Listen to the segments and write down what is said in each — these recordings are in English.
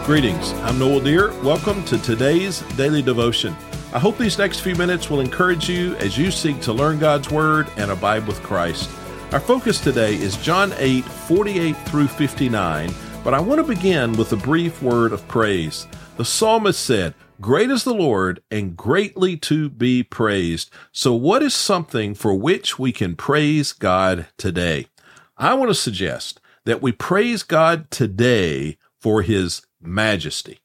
Greetings, I'm Noel Deere. Welcome to today's Daily Devotion. I hope these next few minutes will encourage you as you seek to learn God's Word and abide with Christ. Our focus today is John 8, 48 through 59, but I want to begin with a brief word of praise. The psalmist said, "Great is the Lord and greatly to be praised." So what is something for which we can praise God today? I want to suggest that we praise God today for His majesty.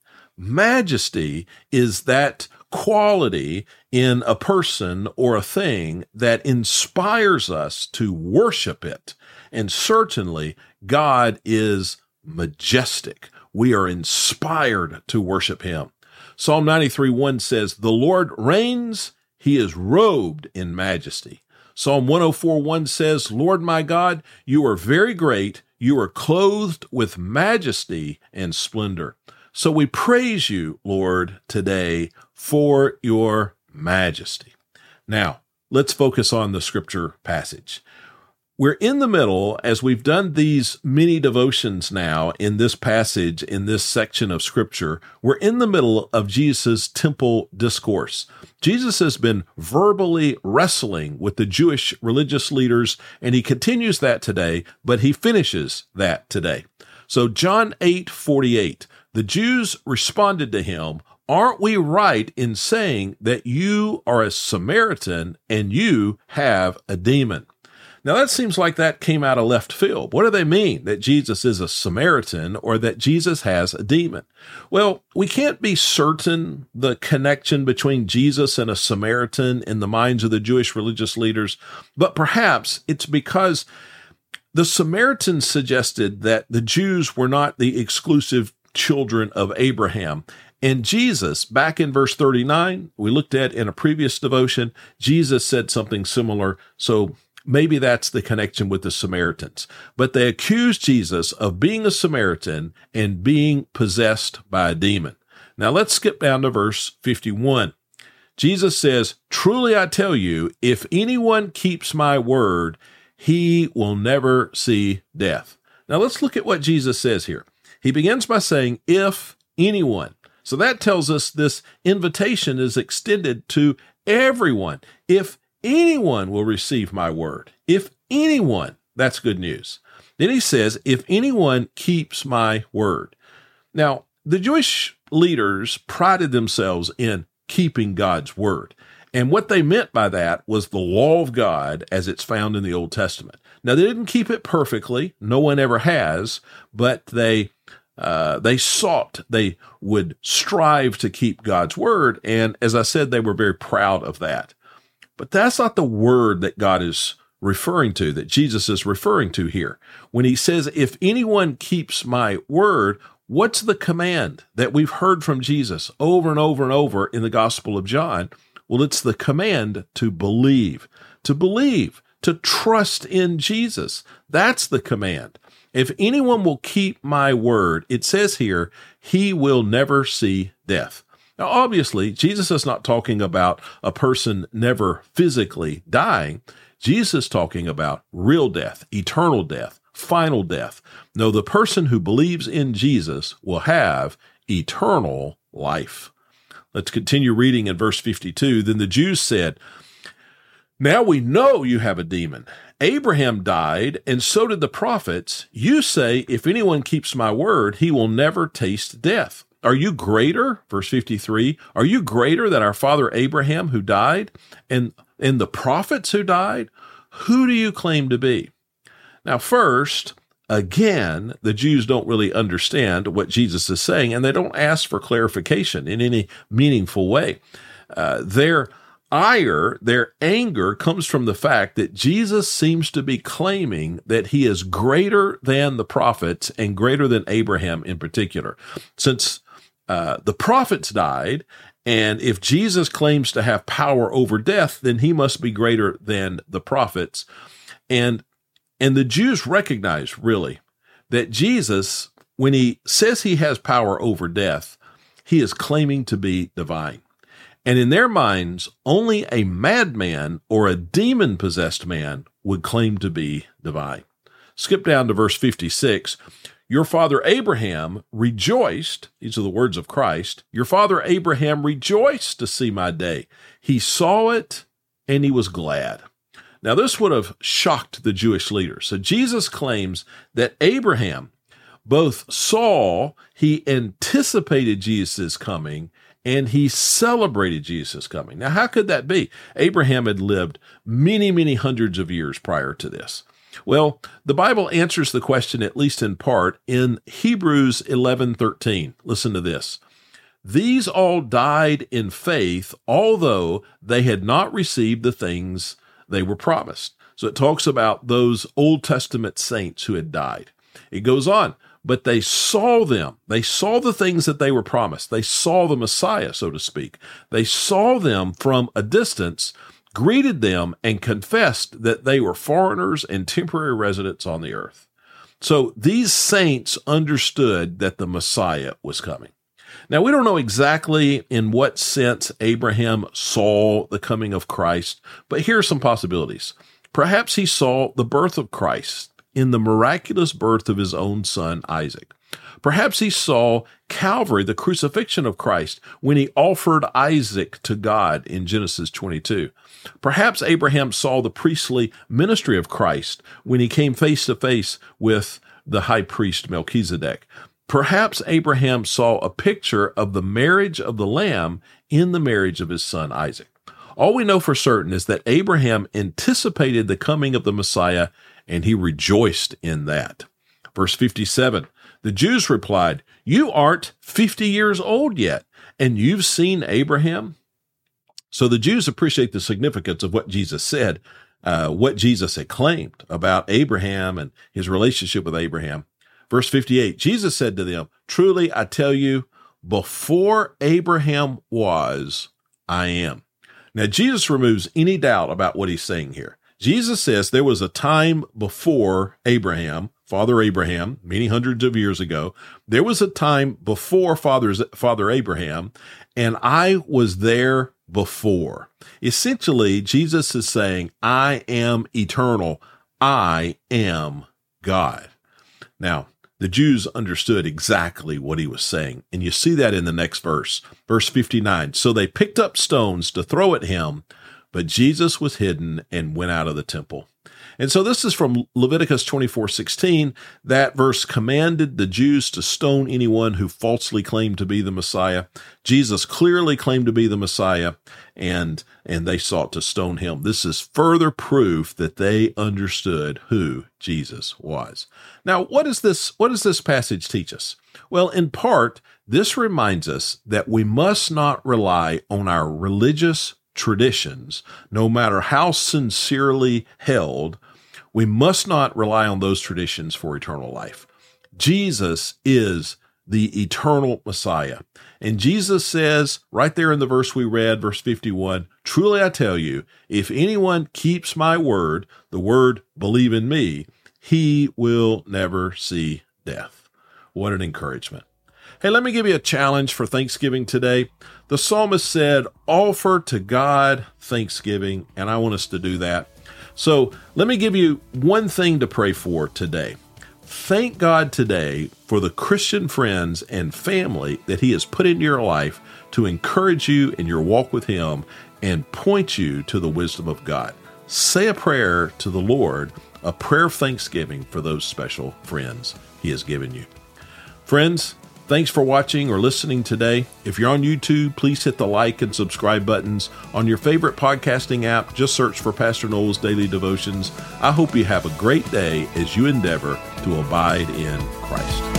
Majesty is that quality in a person or a thing that inspires us to worship it. And certainly, God is majestic. We are inspired to worship Him. Psalm 93:1 says, "The Lord reigns, He is robed in majesty." Psalm 104:1 says, "Lord my God, you are very great. You are clothed with majesty and splendor." So we praise you, Lord, today for your majesty. Now, let's focus on the scripture passage. We're in the middle, as we've done these mini devotions now in this passage, in this section of scripture, we're in the middle of Jesus' temple discourse. Jesus has been verbally wrestling with the Jewish religious leaders, and he continues that today, but he finishes that today. So John 8:48, the Jews responded to him, "Aren't we right in saying that you are a Samaritan and you have a demon?" Now that seems like that came out of left field. What do they mean, that Jesus is a Samaritan or that Jesus has a demon? Well, we can't be certain the connection between Jesus and a Samaritan in the minds of the Jewish religious leaders, but perhaps it's because the Samaritans suggested that the Jews were not the exclusive children of Abraham. And Jesus, back in verse 39, we looked at in a previous devotion, Jesus said something similar. So maybe that's the connection with the Samaritans. But they accused Jesus of being a Samaritan and being possessed by a demon. Now let's skip down to verse 51. Jesus says, "Truly I tell you, if anyone keeps my word, he will never see death." Now let's look at what Jesus says here. He begins by saying, "If anyone." So that tells us this invitation is extended to everyone. If anyone will receive my word. If anyone, that's good news. Then he says, "If anyone keeps my word." Now, the Jewish leaders prided themselves in keeping God's word. And what they meant by that was the law of God as it's found in the Old Testament. Now, they didn't keep it perfectly. No one ever has, but they would strive to keep God's word. And as I said, they were very proud of that. But that's not the word that God is referring to, that Jesus is referring to here. When he says, "If anyone keeps my word," what's the command that we've heard from Jesus over and over and over in the Gospel of John? Well, it's the command to believe, to trust in Jesus. That's the command. If anyone will keep my word, it says here, he will never see death. Now, obviously, Jesus is not talking about a person never physically dying. Jesus is talking about real death, eternal death, final death. No, the person who believes in Jesus will have eternal life. Let's continue reading in verse 52. Then the Jews said, "Now we know you have a demon. Abraham died, and so did the prophets. You say, if anyone keeps my word, he will never taste death. Are you greater?" Verse 53, "Are you greater than our father Abraham who died and the prophets who died? Who do you claim to be?" Now, first, again, the Jews don't really understand what Jesus is saying, and they don't ask for clarification in any meaningful way. Their ire, their anger comes from the fact that Jesus seems to be claiming that he is greater than the prophets and greater than Abraham in particular. Since the prophets died, and if Jesus claims to have power over death, then he must be greater than the prophets. And the Jews recognize, really, that Jesus, when he says he has power over death, he is claiming to be divine. And in their minds, only a madman or a demon-possessed man would claim to be divine. Skip down to verse 56. Your father Abraham rejoiced, these are the words of Christ, your father Abraham rejoiced to see my day. He saw it and he was glad. Now, this would have shocked the Jewish leaders. So Jesus claims that Abraham both saw, he anticipated Jesus' coming, and he celebrated Jesus' coming. Now, how could that be? Abraham had lived many, many hundreds of years prior to this. Well, the Bible answers the question, at least in part, in Hebrews 11:13. Listen to this. These all died in faith, although they had not received the things they were promised. So it talks about those Old Testament saints who had died. It goes on, but they saw them. They saw the things that they were promised. They saw the Messiah, so to speak. They saw them from a distance, greeted them, and confessed that they were foreigners and temporary residents on the earth. So these saints understood that the Messiah was coming. Now, we don't know exactly in what sense Abraham saw the coming of Christ, but here are some possibilities. Perhaps he saw the birth of Christ in the miraculous birth of his own son, Isaac. Perhaps he saw Calvary, the crucifixion of Christ, when he offered Isaac to God in Genesis 22. Perhaps Abraham saw the priestly ministry of Christ when he came face to face with the high priest Melchizedek. Perhaps Abraham saw a picture of the marriage of the Lamb in the marriage of his son Isaac. All we know for certain is that Abraham anticipated the coming of the Messiah, and he rejoiced in that. Verse 57, the Jews replied, "You aren't 50 years old yet, and you've seen Abraham?" So the Jews appreciate the significance of what Jesus said, what Jesus had claimed about Abraham and his relationship with Abraham. Verse 58, Jesus said to them, "Truly I tell you, before Abraham was, I am." Now, Jesus removes any doubt about what he's saying here. Jesus says there was a time before Abraham, Father Abraham, many hundreds of years ago. There was a time before Father Abraham, and I was there before. Essentially, Jesus is saying, I am eternal. I am God. Now, the Jews understood exactly what he was saying, and you see that in the next verse, verse 59. So they picked up stones to throw at him, but Jesus was hidden and went out of the temple. And so this is from Leviticus 24:16. That verse commanded the Jews to stone anyone who falsely claimed to be the Messiah. Jesus clearly claimed to be the Messiah, and they sought to stone him. This is further proof that they understood who Jesus was. Now, what does this passage teach us? Well, in part, this reminds us that we must not rely on our religious traditions, no matter how sincerely held. We must not rely on those traditions for eternal life. Jesus is the eternal Messiah. And Jesus says right there in the verse we read, verse 51, "Truly I tell you, if anyone keeps my word, the word believe in me, he will never see death." What an encouragement. Hey, let me give you a challenge for Thanksgiving today. The psalmist said, offer to God thanksgiving, and I want us to do that. So let me give you one thing to pray for today. Thank God today for the Christian friends and family that he has put into your life to encourage you in your walk with him and point you to the wisdom of God. Say a prayer to the Lord, a prayer of thanksgiving for those special friends he has given you. Friends, thanks for watching or listening today. If you're on YouTube, please hit the like and subscribe buttons. On your favorite podcasting app, just search for Pastor Noel's Daily Devotions. I hope you have a great day as you endeavor to abide in Christ.